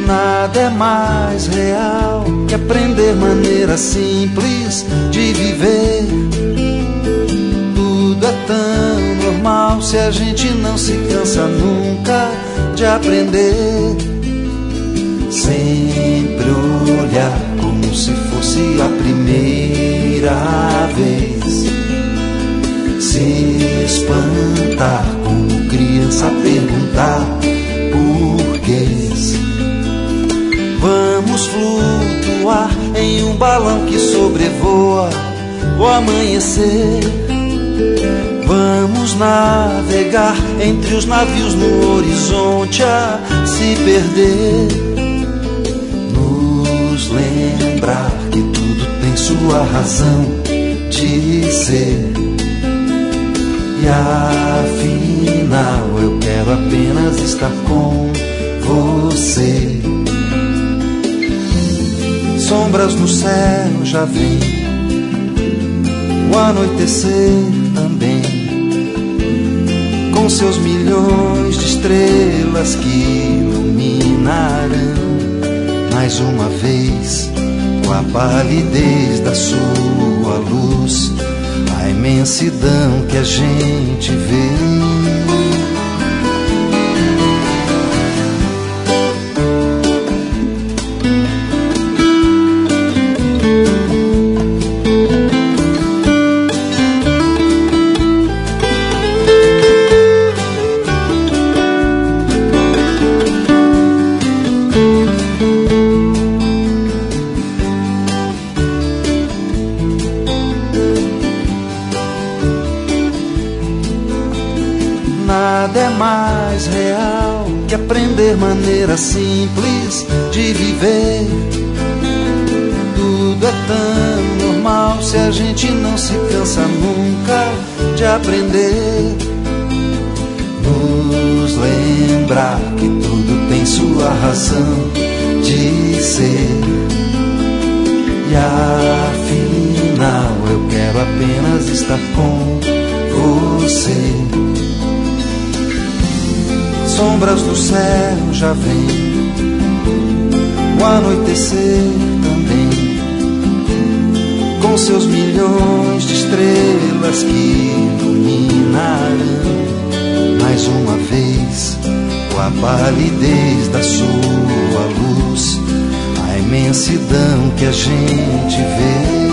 Nada é mais real que aprender maneira simples de viver. Tudo é tão normal se a gente não se cansa nunca de aprender. Sempre olhar como se fosse a primeira vez. Se espantar como criança, perguntar porquês. Vamos flutuar em um balão que sobrevoa o amanhecer. Vamos navegar entre os navios no horizonte a se perder. Nos lembrar que tudo tem sua razão de ser. E afinal eu quero apenas estar com você. Sombras no céu já vem, o anoitecer também, com seus milhões de estrelas que iluminarão mais uma vez, com a palidez da sua luz, a imensidão que a gente vê. Nada é mais real que aprender maneira simples de viver. Tudo é tão normal se a gente não se cansa nunca de aprender. Nos lembrar que tudo tem sua razão de ser. E afinal eu quero apenas estar com você. Sombras do céu já vem, o anoitecer também, com seus milhões de estrelas que iluminarão mais uma vez, com a palidez da sua luz, a imensidão que a gente vê.